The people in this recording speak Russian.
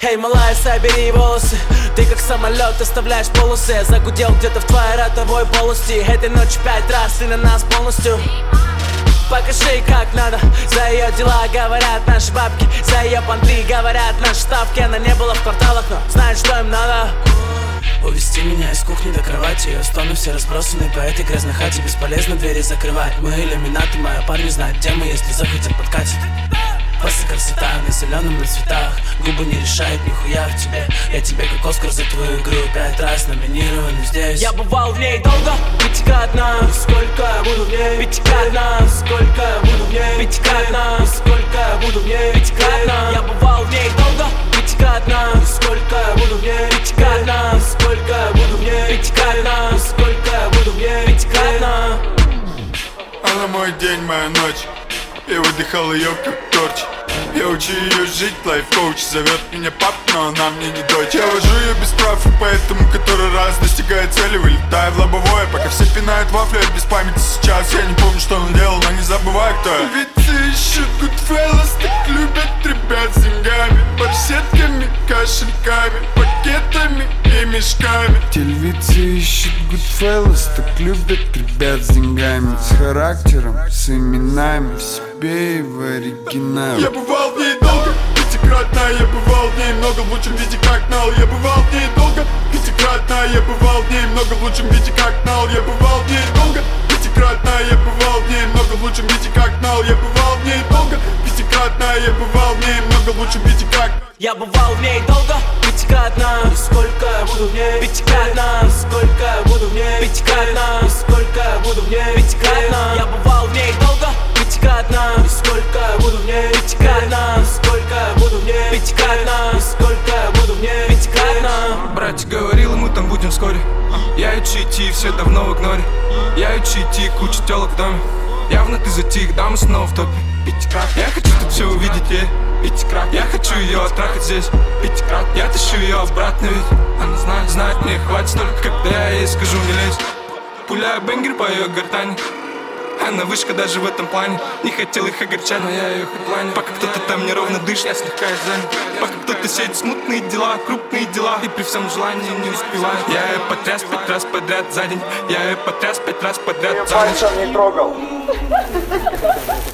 Эй, малая, собери волосы. Ты как самолет, оставляешь полосы. Загудел где-то в твоей ротовой полости. Этой ночью 5 раз ты на нас полностью. Покажи, как надо. За ее дела говорят наши бабки. За ее понты говорят наши ставки. Она не была в кварталах, но знает, что им надо. Увести меня из кухни до кровати. Ее стоны все разбросаны по этой грязной хате. Бесполезно двери закрывать. Мы иллюминаты, моя парни знают, где мы. Если захотят, подкатит. Просто красота на зеленом на цветах. Губы не решают нихуя в тебе. Я тебе как Оскар за твою игру 5 раз номинированный здесь. Я бывал в ней долго, пятикратно. Сколько я буду в ней? Пятикратно. Сколько я буду в ней? Пятикратно. Сколько я буду в ней? Пятикратно. Я бывал в ней долго, пятикратно. Сколько я буду в ней? Пятикратно. Сколько я буду в ней? Пятикратно. Сколько я буду в ней? Пятикратно. Она мой день, моя ночь. Я выдыхал ее как торч. Я учу ее жить, лайф-коуч. Зовет меня пап, но она мне не дочь. Я вожу ее без прав, и поэтому который раз достигая цели, вылетая в лобовое. Пока все пинают вафли, я без памяти сейчас. Я не помню, что он делал, но не забываю, кто я. Певицы ищут Goodfellas, так любят ребят с деньгами, барсетками, кошельками, пакетами и мешками. Телевизы ищут Goodfellas, так любят ребят с деньгами, с характером, с именами, в себе и в оригинале. Я бывал в ней долго, пятикратно. Я бывал в ней много в лучшем виде, как нал. Я бывал в ней долго, пятикратно. Я бывал в ней много в лучшем виде, как нал. Я бывал в ней долго, пятикратно. Я бывал в ней много в лучшем виде, как нал. Я бывал в ней долго, пятикратно. Я бывал в ней много в лучшем виде, как. Я бывал в ней долго, пятикратно. И сколько я буду в ней? Пятикратно. Сколько я буду в ней? Пятикратно. Сколько я буду в ней? Пятикратно. Я бывал в ней долго, пятикратно. И сколько я буду в ней? Пятикратно. Сколько я буду в ней? Пятикратно. Сколько я буду в ней? Пятикратно. Братик говорил, мы там будем вскоре. Я учу идти, все давно в игноре. Я учу идти, куча телок в доме. Явно ты затих, да, мы снова в топе. Пятикрат, я хочу тут все увидеть, пятикрат, я хочу ее оттрахать здесь. Пятикрат, я тащу ее обратно, ведь она знает, мне хватит только, когда я ей скажу не лезь. Пуляю бенгер по ее гортани. Она вышка даже в этом плане. Не хотел их огорчать, но я ее хедлайнер. Пока кто-то там неровно дышит, я слегка занят. Пока кто-то сеет смутные дела, крупные дела, и при всем желании не успеваю. Я ее потряс 5 раз подряд за день. Я ее потряс 5 раз подряд за ночь. Я пальцем не трогал.